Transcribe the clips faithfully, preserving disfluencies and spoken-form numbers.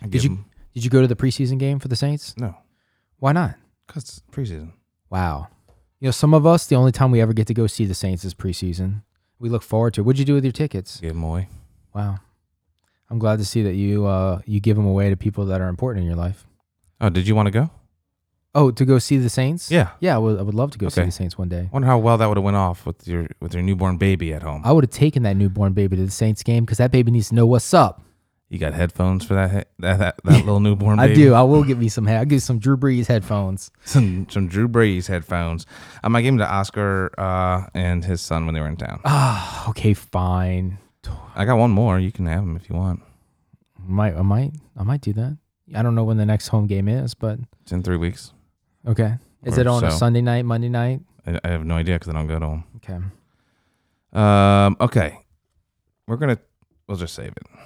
I Did you them. Did you go to the preseason game for the Saints? No. Why not? Because it's preseason. Wow. You know, some of us, the only time we ever get to go see the Saints is preseason. We look forward to it. What'd you do with your tickets? Give them away. Wow. I'm glad to see that you uh, you give them away to people that are important in your life. Oh, did you want to go? Oh, to go see the Saints? Yeah. Yeah, I would, I would love to go see Okay. the Saints one day. Wonder how well that would have went off with your with your newborn baby at home. I would have taken that newborn baby to the Saints game because that baby needs to know what's up. You got headphones for that he- that that, that little newborn baby? I do. I will give me some. I'll give you some Drew Brees headphones. Some some Drew Brees headphones. I might give them to Oscar uh, and his son when they were in town. Ah, okay, fine. I got one more. You can have them if you want. Might I might I might do that. I don't know when the next home game is, but It's in three weeks. okay. Is Or it on a so. Sunday night, Monday night? I, I have no idea because I don't go to them. Okay. Um. Okay. We're gonna. We'll just save it.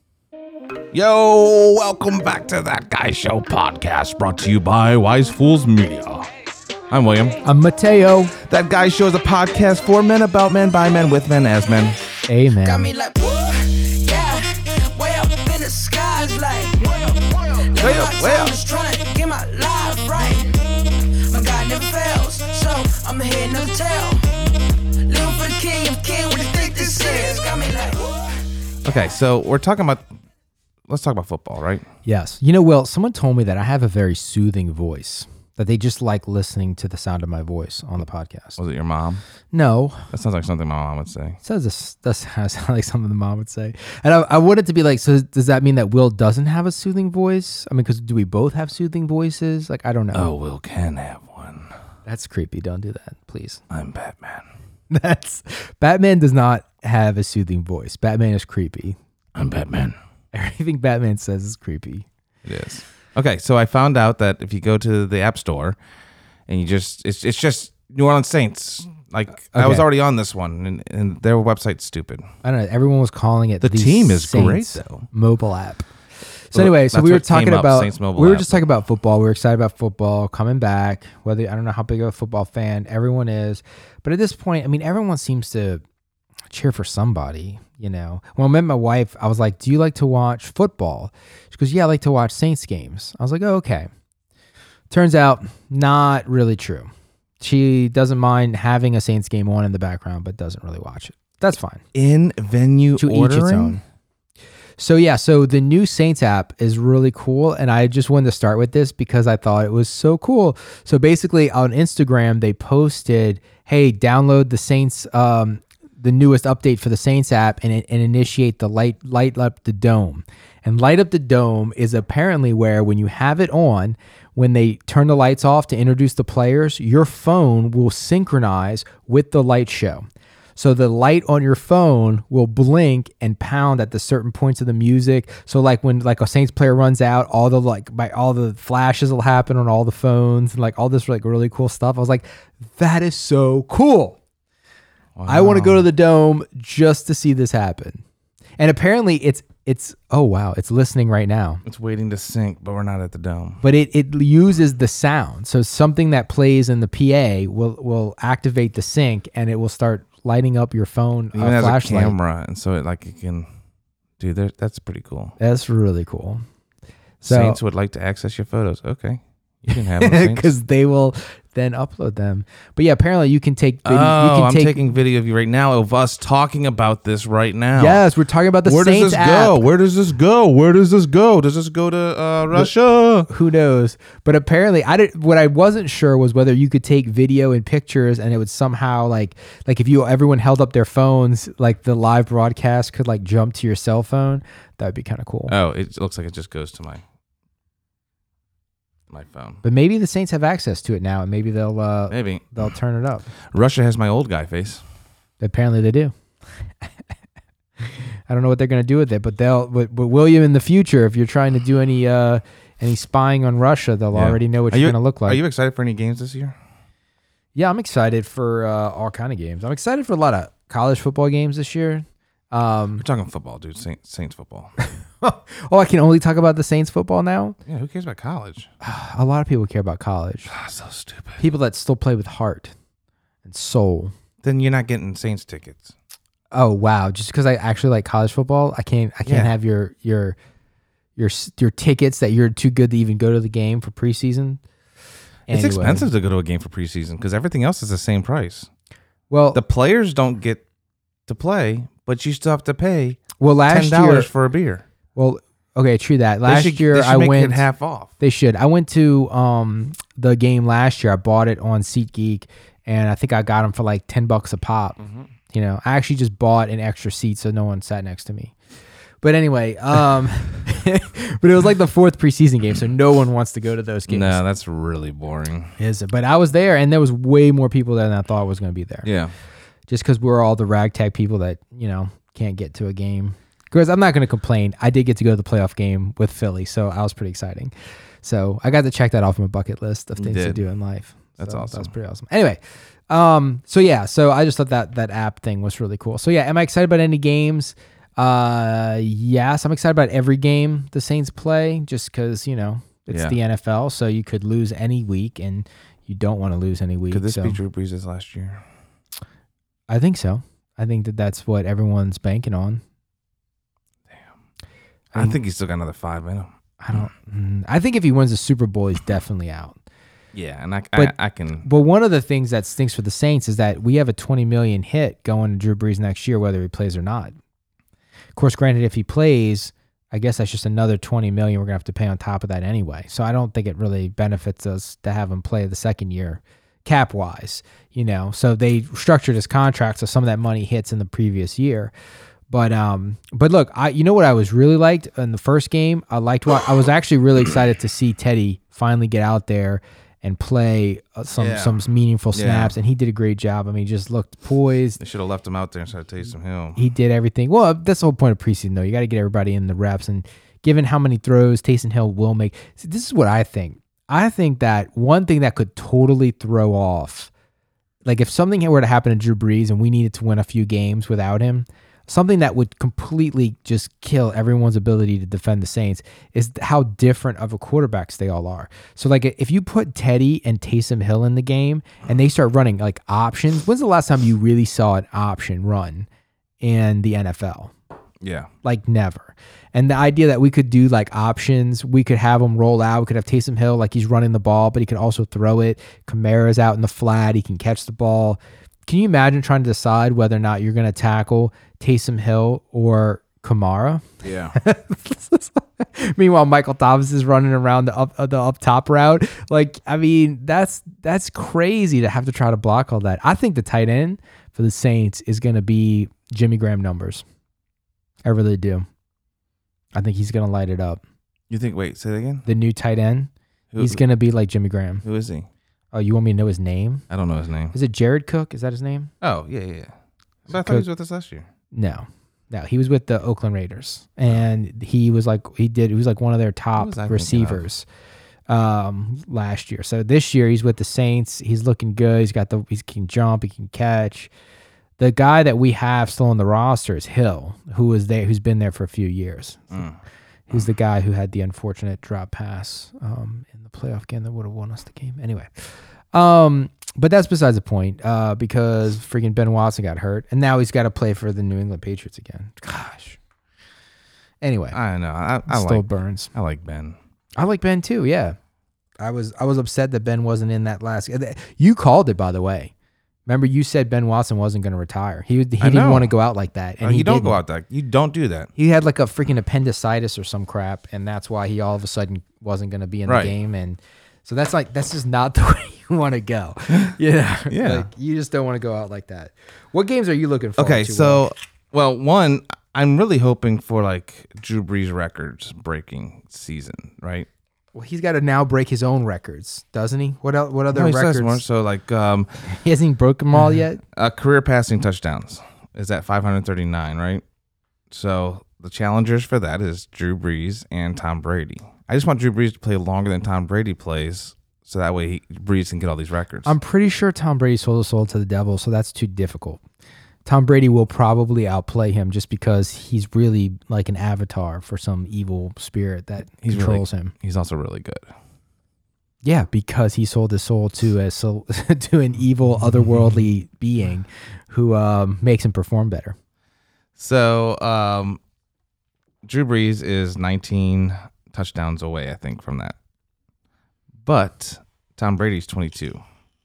Yo, welcome back to That Guy Show podcast, brought to you by Wise Fools Media. I'm William. I'm Mateo. That Guy Show is a podcast for men, about men, by men, with men, as men. Amen. Got me like, woo, yeah, way up in the skies, like, way up, way up, Way up, way up. Just trying to get my life right. My God never fails, so I'm here no tell. Living for the king of king, what do you think this is? Got me like, woo. Okay, so we're talking about. Let's talk about football, right? Yes. You know, Will, someone told me that I have a very soothing voice, that they just like listening to the sound of my voice on the podcast. Was it your mom? No. That sounds like something my mom would say. It says this does sound like something the mom would say. And I, I want it to be like, so does that mean that Will doesn't have a soothing voice? I mean, because do we both have soothing voices? Like, I don't know. Oh, Will can have one. That's creepy. Don't do that, please. I'm Batman. That's Batman does not have a soothing voice. Batman is creepy. I'm Batman. Everything Batman says is creepy. It is. Okay, so I found out that if you go to the App Store and you just, it's it's just New Orleans Saints. Like, I was Okay. already on this one, and, and their website's stupid. I don't know. Everyone was calling it The the team is Saints great, though. mobile app. So Well, anyway, so that's we were what came talking up, about Saints mobile we were app. just talking about football. We were excited about football coming back. Whether I don't know how big of a football fan everyone is, but at this point, I mean, everyone seems to cheer for somebody. You know, when I met my wife, I was like, "Do you like to watch football?" She goes, "Yeah, I like to watch Saints games." I was like, "Oh, okay." Turns out, not really true. She doesn't mind having a Saints game on in the background, but doesn't really watch it. That's fine. In venue To ordering? each its own. So yeah, so the new Saints app is really cool, and I just wanted to start with this because I thought it was so cool. So basically, on Instagram, they posted, "Hey, download the Saints, um, the newest update for the Saints app, and and initiate the light light up the dome." And light up the dome is apparently where when you have it on, when they turn the lights off to introduce the players, your phone will synchronize with the light show. So the light on your phone will blink and pound at the certain points of the music. So like when like a Saints player runs out, all the like by all the flashes will happen on all the phones and like all this like really cool stuff. I was like, that is so cool. Wow. I want to go to the dome just to see this happen. And apparently it's it's oh wow, it's listening right now. It's waiting to sync, but we're not at the dome. But it, it uses the sound. So something that plays in the P A will will activate the sync and it will start lighting up your phone It uh, even has flashlight. a camera, and so it like it can do that. That's pretty cool. That's really cool. So, Saints would like to access your photos. Okay, you can have them. Saints. because they will then upload them. But yeah, apparently you can take. Video, Oh, you can I'm take, taking video of you right now of us talking about this right now. Yes, we're talking about the Where does Saints this app. go? Where does this go? Where does this go? Does this go to uh, Russia? Who knows? But apparently, I did. What I wasn't sure was whether you could take video and pictures, and it would somehow like like if you everyone held up their phones, like the live broadcast could like jump to your cell phone. That would be kind of cool. Oh, it looks like it just goes to my my phone. But maybe the Saints have access to it now, and maybe they'll uh, Maybe they'll turn it up. Russia has my old guy face. Apparently, they do. I don't know what they're going to do with it, but they'll. But, but William, in the future, if you're trying to do any uh, any spying on Russia, they'll Yeah. already know what Are you're you- going to look like. Are you excited for any games this year? Yeah, I'm excited for uh, all kind of games. I'm excited for a lot of college football games this year. Um, We're talking football, dude. Saints, Saints football. oh, I can only talk about the Saints football now. Yeah, who cares about college? A lot of people care about college. Ah, so stupid. People that still play with heart and soul. Then you're not getting Saints tickets. Oh wow! Just because I actually like college football, I can't. I can't Yeah. have your your your your tickets that you're too good to even go to the game for preseason. It's Anyway. expensive to go to a game for preseason because everything else is the same price. Well, The players don't get to play, but you still have to pay well, last ten dollars year, for a beer. well, okay, true that. They Last should- year they should I make went it half off. They should. I went to um the game last year. I bought it on SeatGeek, and I think I got them for like ten bucks a pop. Mm-hmm. You know, I actually just bought an extra seat so no one sat next to me. But anyway, um, but it was like the fourth preseason game, so no one wants to go to those games. No, that's really boring. Is it? But I was there, and there was way more people there than I thought was going to be there. Yeah. Just because we're all the ragtag people that you know can't get to a game. Because I'm not going to complain. I did get to go to the playoff game with Philly, so I was pretty exciting. So I got to check that off my bucket list of You things to did. do in life. That's So awesome. That's pretty awesome. Anyway, um, so yeah, so I just thought that that app thing was really cool. So yeah, am I excited about any games? Uh, yes, I'm excited about every game the Saints play, just because you know it's Yeah. the N F L, so you could lose any week, and you don't want to lose any week. Could this so. be Drew Brees' last year? I think so. I think that that's what everyone's banking on. I Um, think he's still got another five in him. I don't. mm, I think if he wins the Super Bowl, he's definitely out. Yeah, and I, But- I, I can. But one of the things that stinks for the Saints is that we have a twenty million hit going to Drew Brees next year, whether he plays or not. Of course, granted, if he plays, I guess that's just another twenty million we're gonna have to pay on top of that anyway. So I don't think it really benefits us to have him play the second year, cap wise. You know, so they structured his contract so some of that money hits in the previous year. But um, but look, I you know what I was really liked in the first game. I liked what I was actually really excited to see Teddy finally get out there and play uh, some Yeah. some meaningful Yeah. snaps, and he did a great job. I mean, he just looked poised. They should have left him out there instead of Taysom Hill. He did everything. Well, that's the whole point of preseason, though. You got to get everybody in the reps, and given how many throws Taysom Hill will make, see, this is what I think. I think that one thing that could totally throw off, like if something were to happen to Drew Brees and we needed to win a few games without him, something that would completely just kill everyone's ability to defend the Saints is how different of a quarterbacks they all are. So like if you put Teddy and Taysom Hill in the game and they start running like options, when's the last time you really saw an option run in the N F L? Yeah. Like never. And the idea that we could do like options, we could have him roll out. We could have Taysom Hill like he's running the ball, but he could also throw it. Kamara's out in the flat. He can catch the ball. Can you imagine trying to decide whether or not you're going to tackle Taysom Hill or Kamara? Yeah. Meanwhile, Michael Thomas is running around the up uh, the up top route. Like, I mean, that's that's crazy to have to try to block all that. I think the tight end for the Saints is going to be Jimmy Graham numbers. I really do. I think he's going to light it up. You think? Wait, say that again. The new tight end, Who, he's going to be like Jimmy Graham. Who is he? Oh, you want me to know his name? I don't know his name. Is it Jared Cook? Is that his name? Oh yeah, yeah. yeah. But I thought Cook- he was with us last year. No. No, he was with the Oakland Raiders, and he was like he did. He was like one of their top was I thinking of? receivers um, last year. So this year he's with the Saints. He's looking good. He's got the he can jump. He can catch. The guy that we have still on the roster is Hill, who is there, who's been there for a few years. Mm. Who's the guy who had the unfortunate drop pass um, in the playoff game that would have won us the game. Anyway, um, but that's besides the point uh, because freaking Ben Watson got hurt, and now he's got to play for the New England Patriots again. Gosh. Anyway, I know. I, I still like. burns. I like Ben. I like Ben too. Yeah, I was I was upset that Ben wasn't in that last. You called it, by the way. Remember, you said Ben Watson wasn't going to retire. He he didn't know. want to go out like that, and Oh, he you don't didn't. go out that. You don't do that. He had like a freaking appendicitis or some crap, and that's why he all of a sudden wasn't going to be in Right. the game. And so that's like that's just not the way you want to go. Yeah, Yeah. Like, you just don't want to go out like that. What games are you looking for? Okay, so well, one, I'm really hoping for like Drew Brees records breaking season, right? well, he's got to now break his own records, doesn't he? What else, what other No, he says records? more. So like um, He hasn't broken them all yet. uh, career passing touchdowns is at five hundred thirty-nine, right? So the challengers for that is Drew Brees and Tom Brady. I just want Drew Brees to play longer than Tom Brady plays, so that way he, Brees can get all these records. I'm pretty sure Tom Brady sold his soul to the devil, so that's too difficult. Tom Brady will probably outplay him just because he's really like an avatar for some evil spirit that He's controls really, him. He's also really good. Yeah, because he sold his soul to a soul, to an evil otherworldly being who um, makes him perform better. So um, Drew Brees is nineteen touchdowns away, I think, from that. But Tom Brady's twenty-two.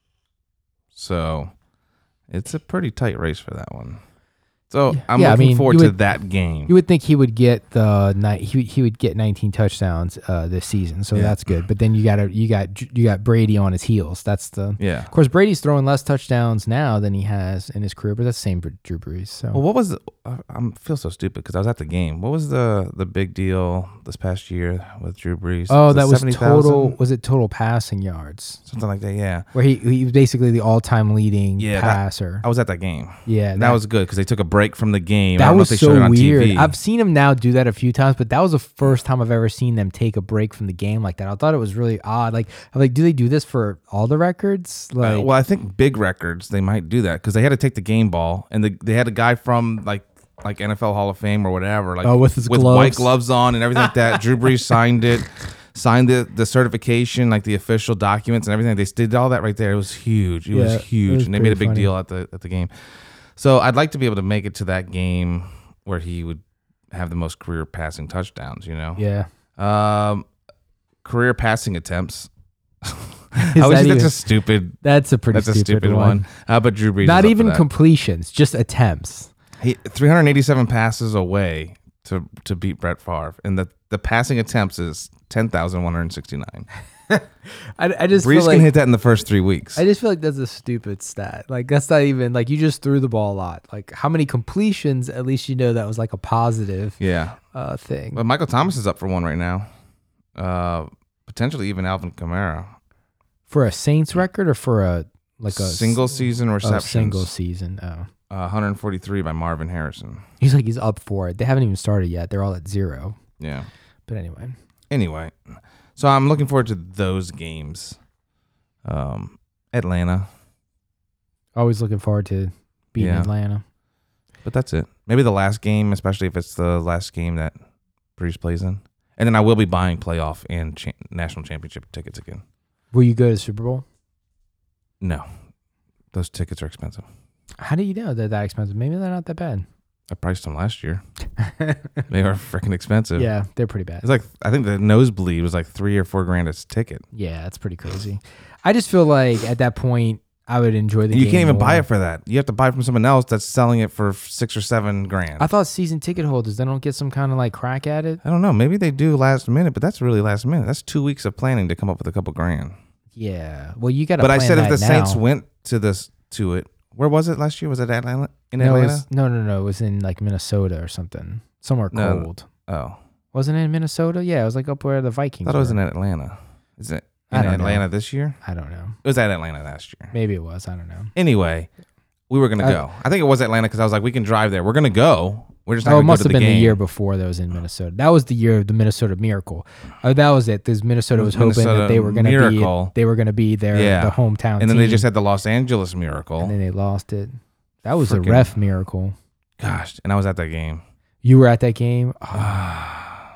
So it's a pretty tight race for that one. So I'm Yeah, I looking mean, forward you to would- that game. You would think he would get the ni- he he would get nineteen touchdowns uh, this season, so Yeah. that's good. But then you got to you got you got Brady on his heels. That's the yeah. Of course, Brady's throwing less touchdowns now than he has in his career, but that's the same for Drew Brees. So Well, what was the? I I'm feel so stupid because I was at the game. What was the the big deal this past year with Drew Brees? oh, Was it that was seventy total. thousand? Was it total passing yards? Something like that. Yeah, Where he he was basically the all time leading Yeah, that- passer. I was at that game. yeah, That, was good because they took a break from the game. I that don't know was if they showed so it on weird. T V. I've seen him now do that a few times, but that was the first time I've ever seen them take a break from the game like that. I thought it was really odd. Like, I'm like, do they do this for all the records? Like, Uh, well, I think big records they might do that because they had to take the game ball and the, they had a guy from like like N F L Hall of Fame or whatever, like Oh, with his with gloves. white gloves on and everything like that. Drew Brees signed it, signed the the certification, like the official documents and everything. They did all that right there. It was huge. It Yeah, was it huge, was and they made a pretty big funny. deal at the at the game. So I'd like to be able to make it to that game where he would have the most career passing touchdowns. You know, yeah. um, career passing attempts. Is I that wish that's even- a stupid. That's a pretty That's a stupid, stupid one. one. How about Drew Brees? Not is up even for that. completions, just attempts. He, three hundred eighty-seven passes away to to beat Brett Favre, and the, the passing attempts is ten thousand one hundred sixty-nine. I, I just Brees feel can like hit that in the first three weeks. I just feel like that's a stupid stat. Like that's not even like you just threw the ball a lot. Like how many completions? At least you know that was like a positive yeah, uh, thing. but Michael Thomas is up for one right now. Uh, potentially even Alvin Kamara. For a Saints record or for a like a Single s- season oh, receptions. single season. Oh, Uh, one hundred forty-three by Marvin Harrison. he's like he's up for it. They haven't even started yet. They're all at zero. Yeah. But anyway, Anyway, so I'm looking forward to those games. Um, Atlanta, always looking forward to beating Yeah. Atlanta. but that's it. Maybe the last game, especially if it's the last game that Brees plays in. And then I will be buying playoff and cha- national championship tickets again. Will you go to the Super Bowl? No, those tickets are expensive. How do you know they're that expensive? Maybe they're not that bad. I priced them last year. They are freaking expensive. Yeah, they're pretty bad. It's like, I think the nosebleed was like three or four grand a ticket. Yeah, that's pretty crazy. I just feel like at that point I would enjoy the And you game can't even more. buy it for that. You have to buy it from someone else that's selling it for six or seven grand. I thought season ticket holders they don't get some kind of like crack at it. I don't know. Maybe they do last minute, but that's really last minute. That's two weeks of planning to come up with a couple grand. Yeah. Well, you got to. But I said if the now. Saints went to this to it, where was it last year? Was it Atlanta? In no, it Atlanta? was, no, no, no. It was in like Minnesota or something, somewhere No. cold. Oh, Wasn't it in Minnesota? Yeah, it was like up where the I Vikings. thought it was in were. Atlanta. Is it I in don't know. Atlanta this year? I don't know. It was at Atlanta last year. Maybe it was. I don't know. Anyway, we were gonna I- go. I think it was Atlanta because I was like, we can drive there. We're gonna go. We're just not Oh, it gonna go must to have the been game. the year before that was in Minnesota. That was the year of the Minnesota Miracle. Oh, that was it. This Minnesota It was was hoping that they Minnesota were going to Miracle. be they were going to be their Yeah. the hometown And then they team, just had the Los Angeles Miracle. and then they lost it. That was a Frickin- ref miracle. Gosh, and I was at that game. You were at that game. Oh,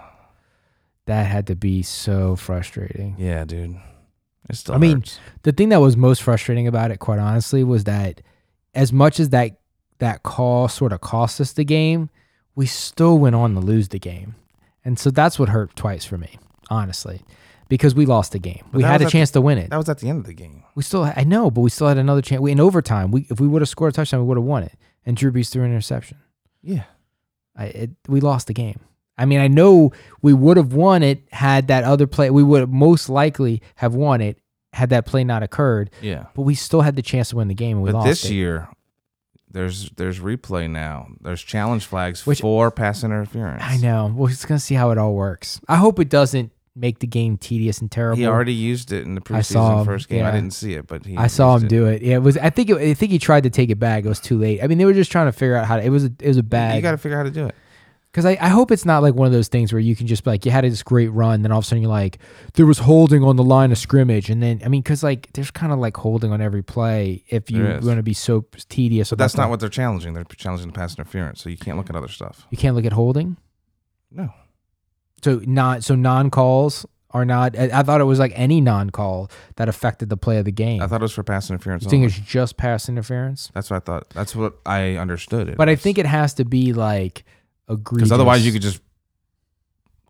that had to be so frustrating. Yeah, dude. It still I mean, hurts. The thing that was most frustrating about it, quite honestly, was that as much as that that call sort of cost us the game, we still went on to lose the game. And so that's what hurt twice for me, honestly, because we lost the game. But we that had a was at chance to win it. That was at the end of the game. We still, I know, but we still had another chance. We, in overtime, we if we would have scored a touchdown, we would have won it. And Drew Brees threw an interception. Yeah. I, it, we lost the game. I mean, I know we would have won it had that other play. We would most likely have won it had that play not occurred. Yeah. But we still had the chance to win the game. And we But lost this it. year, there's there's replay now. There's challenge flags Which- for pass interference. I know. We're just gonna see how it all works. I hope it doesn't make the game tedious and terrible. He already used it in the I saw preseason him, first game. I yeah. didn't see it, but he I saw used him it. do it. Yeah, it was. I think. It, I think he tried to take it back. It was too late. I mean, they were just trying to figure out how to. It was. A, it was a bad. You got to figure out how to do it. Because I, I hope it's not like one of those things where you can just be like, you had this great run, then all of a sudden you're like, there was holding on the line of scrimmage. And then, I mean, because like there's kind of like holding on every play if There you're is. going to be so tedious. But about that's not the- what they're challenging. They're challenging the pass interference, so you can't look at other stuff. You can't look at holding. No. So not so non calls are not. I, I thought it was like any non call that affected the play of the game. I thought it was for pass interference. you think only. it's just pass interference? That's what I thought. That's what I understood it. But I as. think it has to be like egregious. because otherwise you could just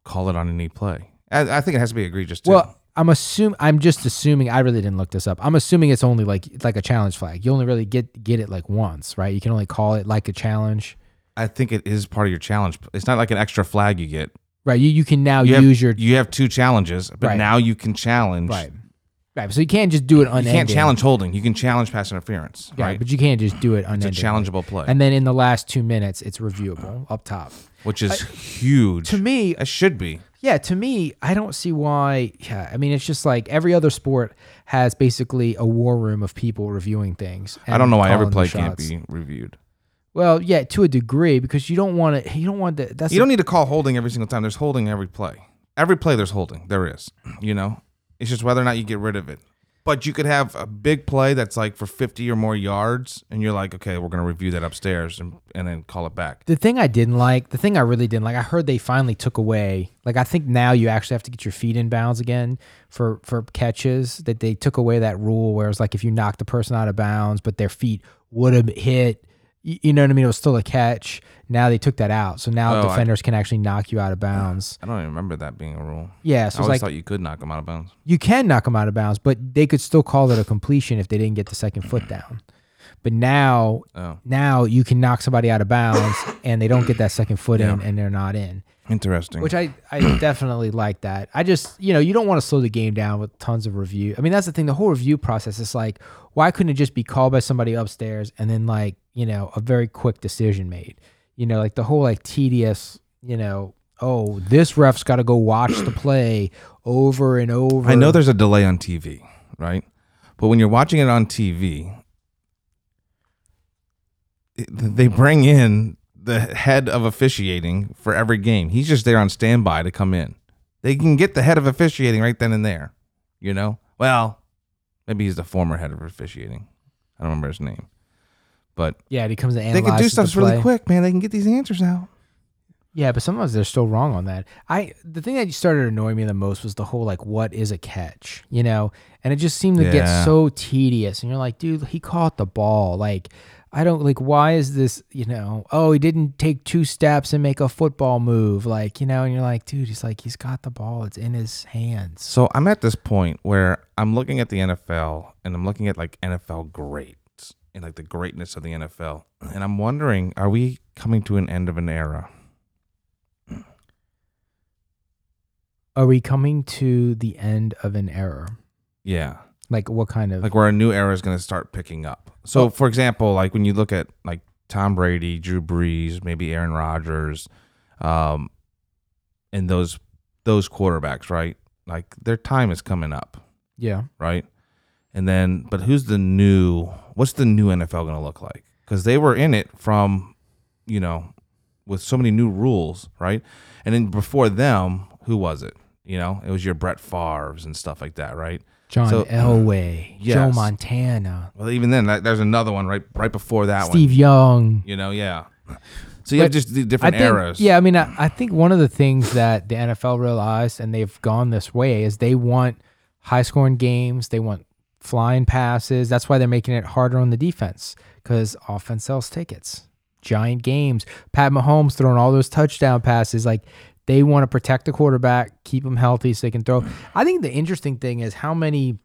call it on any play. I, I think it has to be egregious too. Well, I'm assuming. I'm just assuming. I really didn't look this up. I'm assuming it's only like like a challenge flag. You only really get get it like once, right? You can only call it like a challenge. I think it is part of your challenge. It's not like an extra flag you get. Right. You you can now You use have, your you have two challenges, but Right. now you can challenge. right. Right. So you can't just do it You unending. can't challenge holding. You can challenge pass interference. Right, Right. but you can't just do it It's a unending. challengeable play, And then in the last two minutes, it's reviewable up top. which is huge. To me, it should be. yeah, to me, I don't see why. Yeah, I mean, it's just like every other sport has basically a war room of people reviewing things. I don't know why every calling the play can't shots. be reviewed. Well, yeah, to a degree, because you don't want to. You don't want that. That's You a- don't need to call holding every single time. There's holding every play. Every play there's holding. There is. You know? It's just whether or not you get rid of it. But you could have a big play that's like for fifty or more yards, and you're like, okay, we're going to review that upstairs and, and then call it back. The thing I didn't like, the thing I really didn't like, I heard they finally took away. Like I think now you actually have to get your feet in bounds again for for catches. That they took away that rule where it's like if you knock the person out of bounds, but their feet would have hit. You you know what I mean? It was still a catch. Now they took that out, so now Oh, I- defenders can actually knock you out of bounds. I don't even remember that being a rule. Yeah, I so it's always like thought you could knock them out of bounds. you can knock them out of bounds, but they could still call it a completion if they didn't get the second foot down. But now, Oh, now you can knock somebody out of bounds and they don't get that second foot in, Yeah. and they're not in. interesting. Which I, I definitely like that. I just, you know, you don't want to slow the game down with tons of review. I mean, that's the thing. The whole review process is like, why couldn't it just be called by somebody upstairs and then like, you know, a very quick decision made? You know, like the whole like tedious, you know, oh, this ref's got to go watch the play over and over. I know there's a delay on T V, right? But when you're watching it on T V, it- they bring in the head of officiating for every game. He's just there on standby to come in. They can get the head of officiating right then and there, you know? Well, maybe he's the former head of officiating. I don't remember his name. But Yeah, he comes and they can do analyzes the stuff really play. quick, man. They can get these answers out. Yeah, but sometimes they're still wrong on that. I the thing that started annoying me the most was the whole like, what is a catch? You know, and it just seemed to Yeah. get so tedious. And you're like, dude, he caught the ball. Like, I don't like. Why is this? You know, oh, he didn't take two steps and make a football move. Like, you know, and you're like, dude, he's like, he's got the ball. It's in his hands. So I'm at this point where I'm looking at the N F L and I'm looking at like N F L greats and like the greatness of the N F L. And I'm wondering, are we coming to an end of an era? Are we coming to the end of an era? Yeah. Like, what kind of? Like where a new era is going to start picking up. So for example, like when you look at like Tom Brady, Drew Brees, maybe Aaron Rodgers, um, and those those quarterbacks, right? Like their time is coming up. yeah. Right? And then, but who's the new, what's the new N F L going to look like? Because they were in it from, you know, with so many new rules, right? And then before them, who was it? You know, it was your Brett Favre's and stuff like that, right? John So- Elway, Yes. Joe Montana, Well, even then, that, there's another one right right before that Steve one. Young. You know, yeah. So you have But just the I different think, eras. yeah, I mean, I, I think one of the things that the N F L realized, and they've gone this way, is they want high scoring games. They want flying passes. That's why they're making it harder on the defense, because offense sells tickets. Giant games. Pat Mahomes throwing all those touchdown passes. Like, they want to protect the quarterback, keep him healthy so they can throw. I think the interesting thing is how many,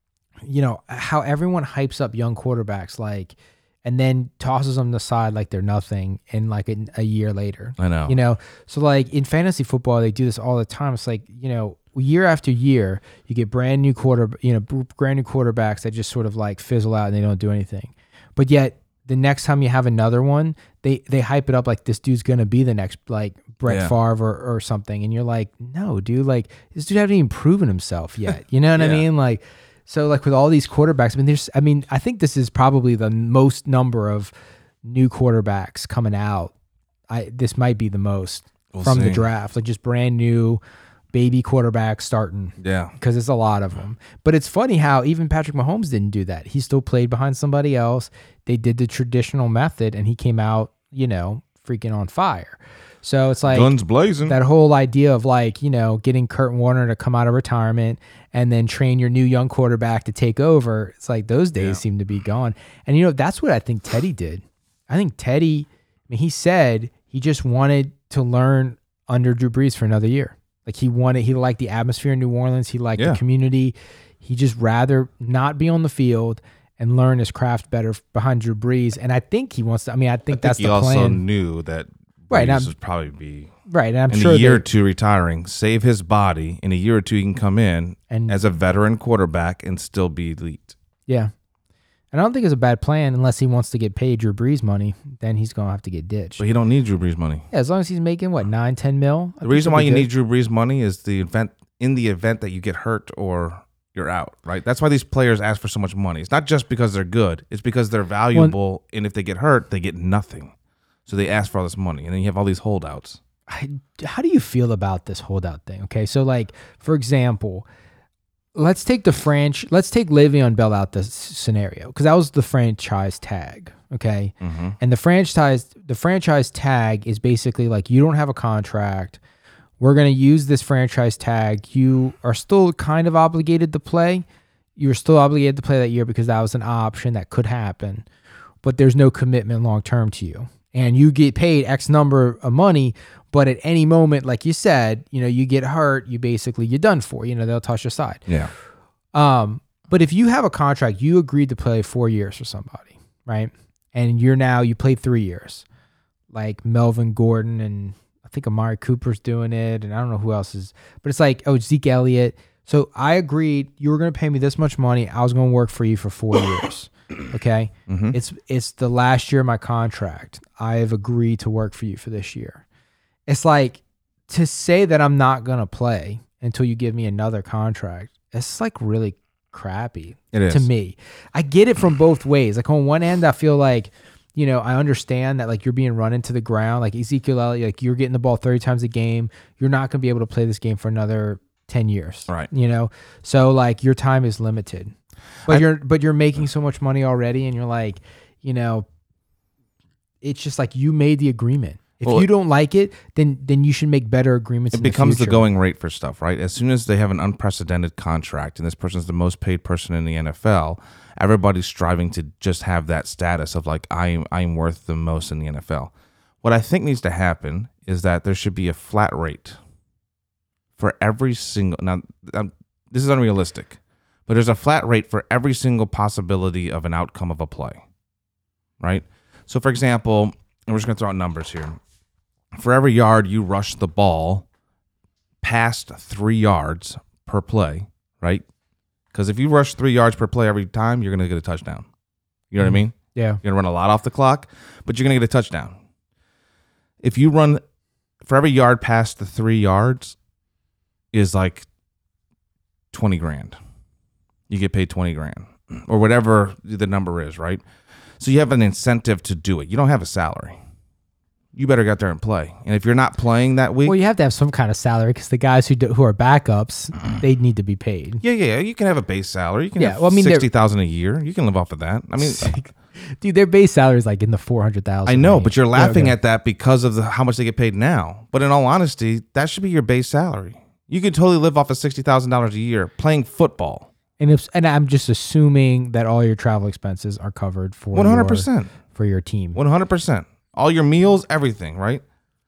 you know, how everyone hypes up young quarterbacks, like, and then tosses them aside like they're nothing in like a, a year later. I know. You know, so like in fantasy football, they do this all the time. It's like, you know, year after year, you get brand new quarter, you know, brand new quarterbacks that just sort of like fizzle out and they don't do anything. But yet the next time you have another one, they they hype it up like this dude's gonna be the next like Brett Yeah. Favre or, or something, and you're like, no, dude, like this dude hasn't even proven himself yet. You know what I Yeah. mean? Like, so like with all these quarterbacks, I mean, there's, I mean, I think this is probably the most number of new quarterbacks coming out. I this might be the most We'll from the see. draft, like just brand new baby quarterbacks starting, Yeah. because it's a lot of them. But it's funny how even Patrick Mahomes didn't do that. He still played behind somebody else. They did the traditional method, and he came out, you know, freaking on fire. So it's like Guns blazing. that whole idea of like, you know, getting Kurt Warner to come out of retirement and then train your new young quarterback to take over. It's like those days Yeah. seem to be gone. And, you know, that's what I think Teddy did. I think Teddy, I mean, he said he just wanted to learn under Drew Brees for another year. Like he wanted, he liked the atmosphere in New Orleans. He liked Yeah. the community. He just rather not be on the field and learn his craft better behind Drew Brees. And I think he wants to. I mean, I think, I think that's he the also plan. knew that Right, Brees I'm- would probably be Right, and I'm in sure a year or that- two retiring, save his body. In a year or two, he can come in And- as a veteran quarterback and still be elite. Yeah. And I don't think it's a bad plan unless he wants to get paid Drew Brees money. Then he's gonna have to get ditched. But he don't need Drew Brees money. Yeah, as long as he's making what nine, ten mil. I The think reason he'll why be you good. need Drew Brees money is the event in the event that you get hurt or you're out, right? That's why these players ask for so much money. It's not just because they're good; it's because they're valuable. and if they get hurt, they get nothing. So they ask for all this money, and then you have all these holdouts. I, how do you feel about this holdout thing? Okay, so like for example, let's take the franch. Let's take Le'Veon Bell out this scenario because that was the franchise tag. Okay, Mm-hmm. and the franchise the franchise tag is basically like you don't have a contract. We're gonna use this franchise tag. You are still kind of obligated to play. You're still obligated to play that year because that was an option that could happen, but there's no commitment long term to you. And you get paid X number of money, but at any moment, like you said, you know, you get hurt, you basically you're done for. You know, they'll toss you aside. Yeah, Um, but if you have a contract, you agreed to play four years for somebody, right? And you're now you played three years, like Melvin Gordon and I think Amari Cooper's doing it, and I don't know who else is, but it's like oh Zeke Elliott. So I agreed you were going to pay me this much money. I was going to work for you for four years. Okay, Mhm. it's it's the last year of my contract. I have agreed to work for you for this year. It's like to say that I'm not going to play until you give me another contract. It's like really crappy it is to me. I get it from both ways. Like on one end, I feel like, you know, I understand that like you're being run into the ground. Like Ezekiel Elliott, like you're getting the ball thirty times a game. You're not going to be able to play this game for another ten years. Right. You know, so like your time is limited, but I- you're but you're making so much money already, and you're like, you know, it's just like you made the agreement. If Well, you don't like it, then then you should make better agreements. It in becomes the, the future. going rate for stuff, right? As soon as they have an unprecedented contract and this person's the most paid person in the N F L, everybody's striving to just have that status of like I am I am worth the most in the N F L. What I think needs to happen is that there should be a flat rate for every single. Now, um, this is unrealistic, but there's a flat rate for every single possibility of an outcome of a play, right? So, for example, and we're just going to throw out numbers here. For every yard you rush the ball past three yards per play, right? Because if you rush three yards per play every time, you're going to get a touchdown. You know what I mean? Yeah. You're going to run a lot off the clock, but you're going to get a touchdown. If you run for every yard past the three yards is like twenty grand. You get paid twenty grand or whatever the number is, right? So you have an incentive to do it. You don't have a salary. You better get there and play. And if you're not playing that week, Well, you have to have some kind of salary because the guys who do, who are backups, they need to be paid. yeah, yeah, you can have a base salary. You can Yeah, have well, I mean, they're- sixty thousand a year. You can live off of that. I mean, Dude, their base salary is like in the four hundred thousand. I know, but you're laughing at that because of the, how much they get paid now. But in all honesty, that should be your base salary. You could totally live off of sixty thousand dollars a year playing football. And if and I'm just assuming that all your travel expenses are covered for One hundred your- percent. for your team. One hundred percent. All your meals, everything, right?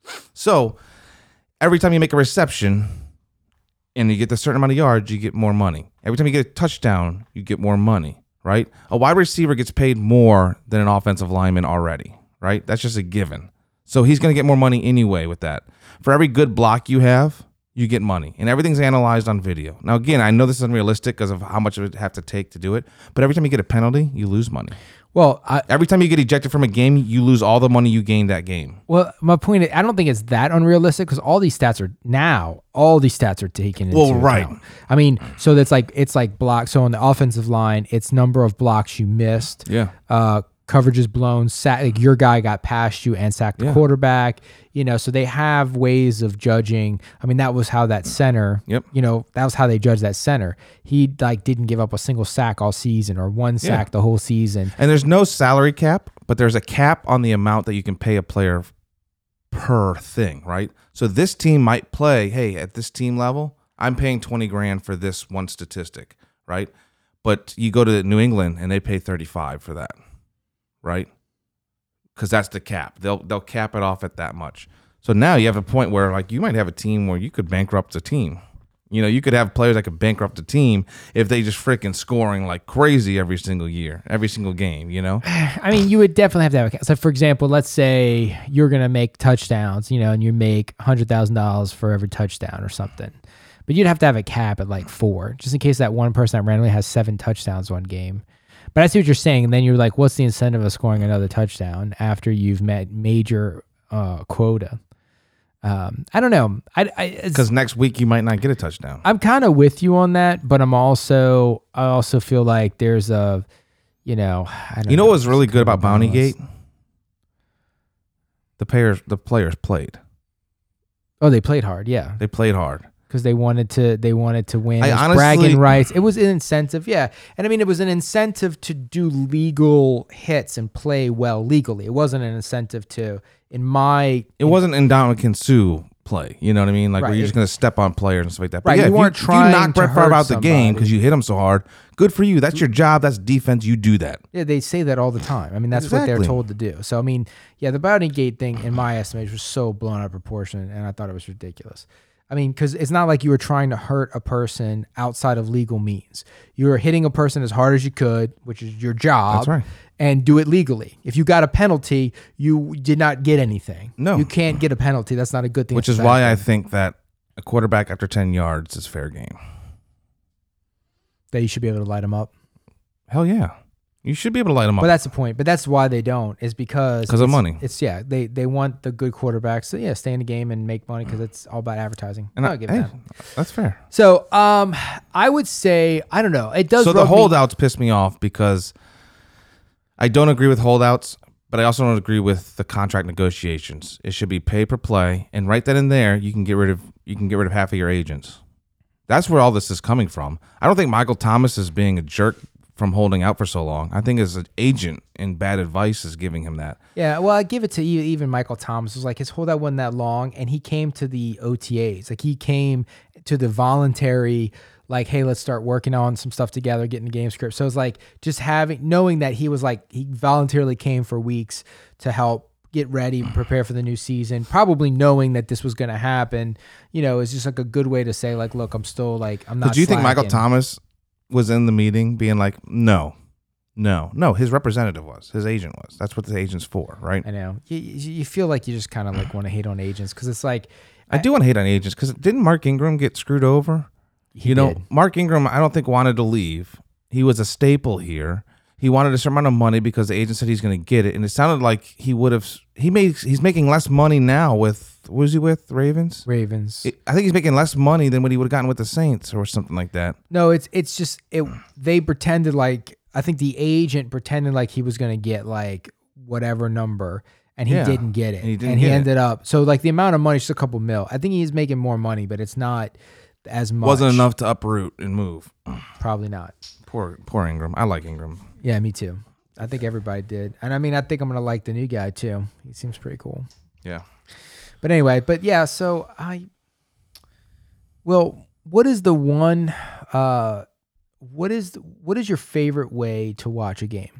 So every time you make a reception and you get a certain amount of yards, you get more money. Every time you get a touchdown, you get more money, right? A wide receiver gets paid more than an offensive lineman already, right? That's just a given. So he's going to get more money anyway with that. For every good block you have, you get money. And everything's analyzed on video. Now, again, I know this is unrealistic because of how much it would have to take to do it. But every time you get a penalty, you lose money. Well, I, Every time you get ejected from a game, you lose all the money you gained that game. well, my point is, I don't think it's that unrealistic because all these stats are now, all these stats are taken into Well, right. account. I mean, so that's like it's like block. So on the offensive line, it's number of blocks you missed. Yeah. Uh, coverages blown. Sack, like your guy got past you and sacked the Yeah. quarterback. You know, so they have ways of judging. I mean, that was how that center. Yep. You know, that was how they judged that center. He like didn't give up a single sack all season or one sack the whole season. And there's no salary cap, but there's a cap on the amount that you can pay a player per thing, right? So this team might play, hey, at this team level, I'm paying twenty grand for this one statistic, right? But you go to New England and they pay thirty-five for that, right? Because that's the cap. They'll they'll cap it off at that much. So now you have a point where like you might have a team where you could bankrupt a team. You know, you could have players that could bankrupt a team if they just freaking scoring like crazy every single year, every single game, you know? I mean, you would definitely have to have a so for example, let's say you're going to make touchdowns, you know, and you make one hundred thousand dollars for every touchdown or something. But you'd have to have a cap at like four, just in case that one person that randomly has seven touchdowns one game. But I see what you're saying. And then you're like, what's the incentive of scoring another touchdown after you've met major uh, quota? Um, I don't know. I Because next week you might not get a touchdown. I'm kind of with you on that, but I'm also I also feel like there's a, you know, I don't you know know what's really good about balance. Bountygate? The players, the players played. Oh, they played hard, yeah, They played hard. because they wanted to they wanted to win. I It was honestly- bragging rights. It was an incentive, yeah, and I mean it was an incentive to do legal hits and play well legally. It wasn't an incentive to, in my, It wasn't Ndamukong Suh play. You know what I mean? Like Right. where you're just going to step on players and stuff like that. But Right, yeah, you if weren't if trying you knock to Brett Favre hurt out the game somebody. because you hit him so hard. Good for you. That's your job. That's defense. You do that. yeah, they say that all the time. I mean that's what they're Exactly. told to do. So I mean, yeah, the Bountygate thing, in my estimation, was so blown out of proportion, and I thought it was ridiculous. I mean, because it's not like you were trying to hurt a person outside of legal means. You were hitting a person as hard as you could, which is your job. That's right. And do it legally. If you got a penalty, you did not get anything. No. You can't get a penalty. That's not a good thing. Which It's is a bad why I thing. think that a quarterback after ten yards is fair game. that you should be able to light them up. Hell yeah. You should be able to light them But up. that's the point. But that's why they don't, is because 'Cause of it's- money. It's yeah, they they want the good quarterbacks to yeah stay in the game and make money because it's all about advertising. And I'll I, give hey, it that. that's fair. So um, I would say I don't know. It does. So the rub me- holdouts piss me off because I don't agree with holdouts, but I also don't agree with the contract negotiations. It should be pay per play, and right then and there, you can get rid of you can get rid of half of your agents. That's where all this is coming from. I don't think Michael Thomas is being a jerk from holding out for so long. I think his agent and bad advice is giving him that. Yeah, well, I give it to you. Even Michael Thomas was like his holdout wasn't that long, and he came to the O T As. Like he came to the voluntary, like, hey, let's start working on some stuff together, getting the game script. So it's like just having, knowing that he was like he voluntarily came for weeks to help get ready, prepare for the new season. Probably knowing that this was going to happen, you know, is just like a good way to say like, look, I'm still like I'm not. Did you think Michael slacking. Thomas was in the meeting being like, no, no, no? His representative was, his agent was. That's what the agent's for, right? I know you, you you feel like you just kind of like want to hate on agents because it's like I do want to hate on agents because didn't Mark Ingram get screwed over? He you know, did. Mark Ingram, I don't think wanted to leave. He was a staple here. He wanted a certain amount of money because the agent said he's going to get it, and it sounded like he would have. He made. He's making less money now with. What was he with Ravens? Ravens. I think he's making less money than what he would have gotten with the Saints or something like that. No, it's it's just it. They pretended like I think the agent pretended like he was going to get like whatever number, and he Yeah, didn't get it, and he didn't get it. ended up so like the amount of money is just a couple mil. I think he's making more money, but it's not as much. Wasn't enough to uproot and move. Probably not. Poor, poor Ingram. I like Ingram. Yeah, me too. I think everybody did, and I mean I think I'm gonna like the new guy too. He seems pretty cool. Yeah. But anyway, but yeah, so I well, what is the one uh what is what is your favorite way to watch a game?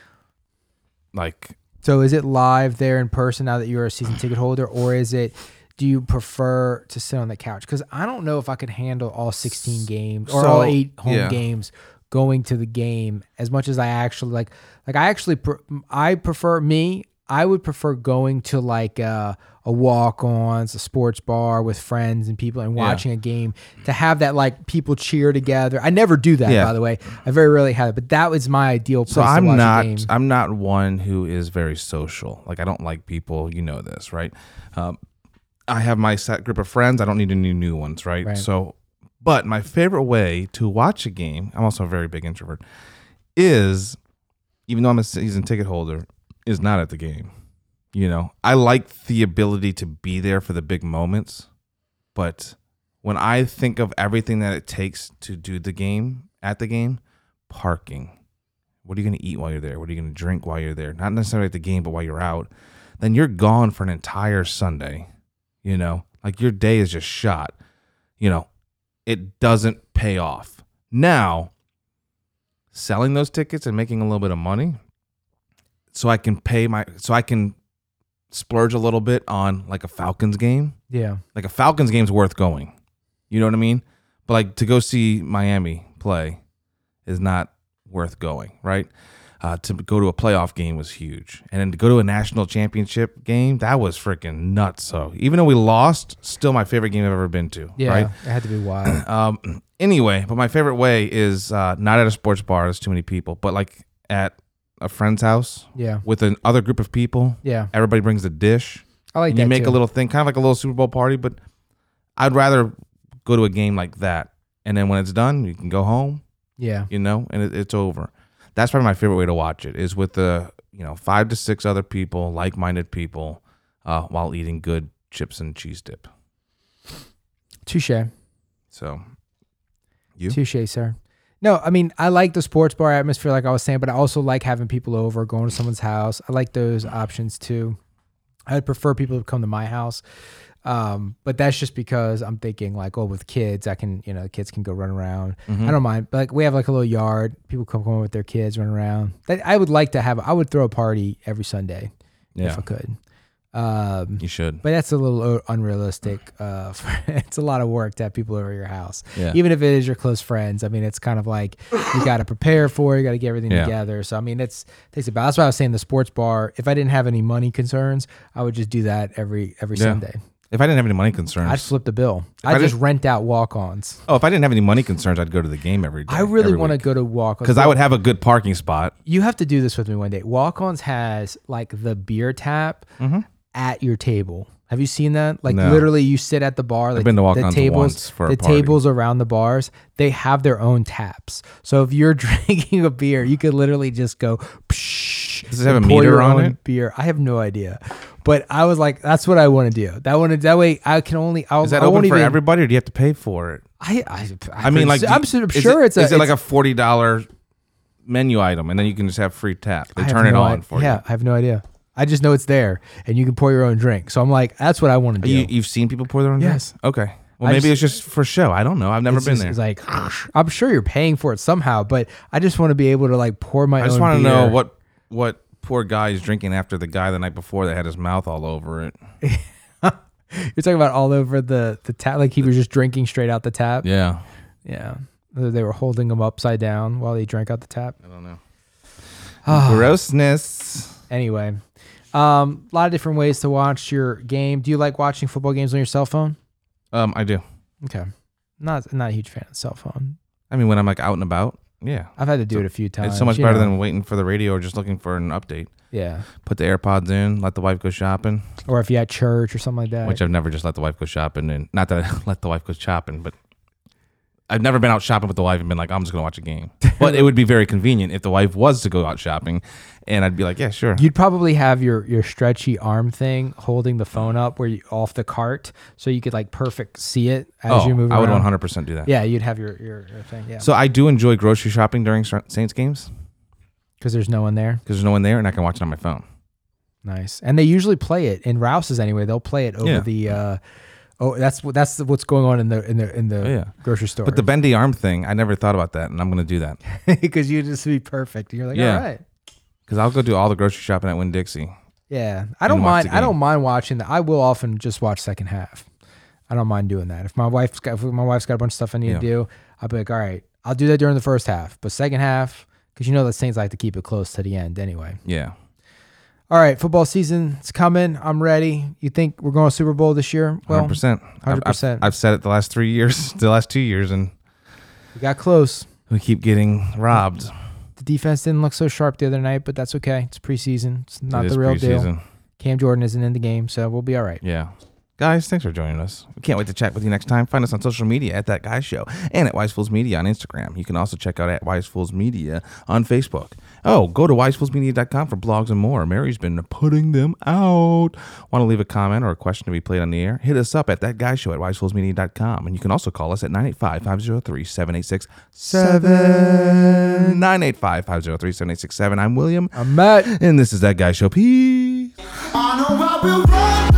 Like, So is it live there in person now that you're a season ticket holder, or is it do you prefer to sit on the couch? Because I don't know if I could handle all sixteen games or So, all eight home yeah. games going to the game as much as I actually like like I actually pre- I prefer me I would prefer going to like a, a walk-ons, a sports bar with friends and people and Yeah. watching a game to have that like people cheer together. I never do that, Yeah. by the way. I very rarely have it, but that was my ideal place so to I'm watch not. a game. I'm not one who is very social. Like, I don't like people. You know this, right? Um, I have my set group of friends. I don't need any new ones, right? Right. So, but my favorite way to watch a game, I'm also a very big introvert, is, even though I'm a season ticket holder, is not at the game. You know, I like the ability to be there for the big moments, but when I think of everything that it takes to do the game at the game, parking, what are you going to eat while you're there? What are you going to drink while you're there? Not necessarily at the game, but while you're out, then you're gone for an entire Sunday. You know, like your day is just shot. You know, it doesn't pay off. Now, selling those tickets and making a little bit of money so I can pay my, so I can splurge a little bit on like a Falcons game. Yeah. Like a Falcons game's worth going. You know what I mean? But like to go see Miami play is not worth going, right? Uh, to go to a playoff game was huge. And then to go to a national championship game, that was freaking nuts. So even though we lost, still my favorite game I've ever been to, Yeah. right? It had to be wild. Um, anyway, but my favorite way is uh, not at a sports bar. There's too many people, but like at a friend's house Yeah. with another group of people. Yeah. Everybody brings a dish. I like And that you make too. a little thing, kind of like a little Super Bowl party, but I'd rather go to a game like that. And then when it's done, you can go home, Yeah. you know, and it, it's over. That's probably my favorite way to watch it is with the, you know, five to six other people, like-minded people, uh, while eating good chips and cheese dip. Touche. So, you? Touche, sir. No, I mean, I like the sports bar atmosphere, like I was saying, but I also like having people over, going to someone's house. I like those options too. I'd prefer people to come to my house. Um, but that's just because I'm thinking like, oh, with kids, I can, you know, kids can go run around. Mhm. I don't mind. But like we have like a little yard. People come home with their kids, run around. That, I would like to have, I would throw a party every Sunday if Yeah, I could. Um, you should. but that's a little uh, unrealistic. Uh, for, it's a lot of work to have people over your house, Yeah. even if it is your close friends. I mean, it's kind of like you got to prepare for it. You got to get everything Yeah. together. So I mean, it's takes about. That's why I was saying the sports bar. If I didn't have any money concerns, I would just do that every every Yeah. Sunday. If I didn't have any money concerns. I'd flip the bill. I I'd just didn't- rent out walk-ons. oh, if I didn't have any money concerns, I'd go to the game every day. I really want to go to walk-ons Because I would have a good parking spot. You have to do this with me one day. Walk-ons has like the beer tap Mm-hmm. at your table. Have you seen that? Like No. literally, you sit at the bar. Like been to the Walk-Ons tables, once for a the party. tables around the bars. They have their own taps. So if you're drinking a beer, you could literally just go. Psh, Does it have and a pour meter your on own it? Beer. I have no idea. But I was like, that's what I want to do. That one. That way, I can only. I'll, Is that I won't open for even, everybody, or do you have to pay for it? I. I, I mean, like, I'm do- sure, is sure it, it's a. Is it like a it's- forty dollar menu item, and then you can just have free tap? They I have turn it no on i- for Yeah, I have no idea. I just know it's there, and you can pour your own drink. So I'm like, that's what I want to you. do. You, you've seen people pour their own Yes. drink? Okay. Well, I maybe just- it's just for show. I don't know. I've never It's been just- there. It's like I'm sure you're paying for it somehow, but I just want to be able to like pour my I just own want to beer. know what what poor guy is drinking after the guy the night before that had his mouth all over it. You're talking about all over the the tap, like he was just drinking straight out the tap. Yeah. Yeah. They were holding him upside down while he drank out the tap. I don't know. Ah. Grossness. Anyway, um, a lot of different ways to watch your game. Do you like watching football games on your cell phone? Um, I do. Okay. Not not a huge fan of cell phone. I mean, when I'm like out and about, yeah. I've had to do it a few times. It's so much you better know. than waiting for the radio or just looking for an update. Yeah. Put the AirPods in, let the wife go shopping, Or if you had church or something like that. which I've never just let the wife go shopping. And not that I let the wife go shopping, but I've never been out shopping with the wife and been like, I'm just going to watch a game. But it would be very convenient if the wife was to go out shopping. And I'd be like, yeah, sure. You'd probably have your your stretchy arm thing holding the phone up where you off the cart, so you could like perfect see it as oh, you move I around. would one hundred percent do that. Yeah, you'd have your your, your thing. Yeah, So I do enjoy grocery shopping during Saints games because there's no one there. because there's no one there and I can watch it on my phone. Nice, and they usually play it in Rouse's anyway. They'll play it over Yeah. the. Uh, oh, that's what that's what's going on in the in the in the Oh, yeah. grocery store. But the bendy arm thing, I never thought about that, and I'm going to do that because you just be perfect. You're like, Yeah. all right. because I'll go do all the grocery shopping at Winn-Dixie. Yeah, I don't And watch mind. the I don't game. mind watching that. I will often just watch second half. I don't mind doing that. If my wife's got, if my wife's got a bunch of stuff I need Yeah. to do, I'll be like, all right, I'll do that during the first half, but second half, because you know the Saints like to keep it close to the end anyway. Yeah. All right, football season's coming. I'm ready. You think we're going to Super Bowl this year? Well, one hundred percent. one hundred percent. I've, I've said it the last three years, the last two years, and we got close. we keep getting robbed. The defense didn't look so sharp the other night, but that's okay. It's preseason. It's not It the is real deal. preseason. Cam Jordan isn't in the game, so we'll be all right. Yeah. Guys, thanks for joining us. We can't wait to chat with you next time. Find us on social media at That Guy Show and at Wise Fools Media on Instagram. You can also check out at Wise Fools Media on Facebook. Oh, go to wise fools media dot com for blogs and more. Mary's been putting them out. Want to leave a comment or a question to be played on the air? Hit us up at That Guy Show at wise fools media dot com. And you can also call us at nine eight five, five oh three, seven eight six seven. nine eight five, five oh three, seven eight six seven. I'm William. I'm Matt. And this is That Guy Show. Peace. I know I will run.